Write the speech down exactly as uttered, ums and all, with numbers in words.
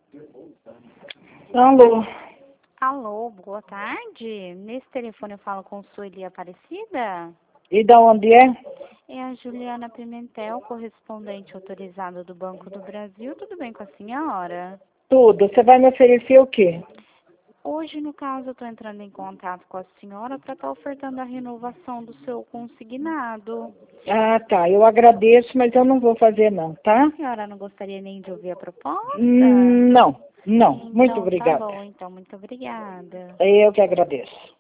Alô? Alô, boa tarde. Nesse telefone eu falo com Sueli Aparecida? E da onde é? É a Juliana Pimentel, correspondente autorizada do Banco do Brasil. Tudo bem com a senhora? Tudo. Você vai me oferecer o quê? Hoje, no caso, eu estou entrando em contato com a senhora para estar ofertando a renovação do seu consignado. Ah, tá. Eu agradeço, mas eu não vou fazer não, tá? A senhora não gostaria nem de ouvir a proposta? Hum, Não, não. Muito Então, tá obrigada. bom. Então, muito obrigada. Eu que agradeço.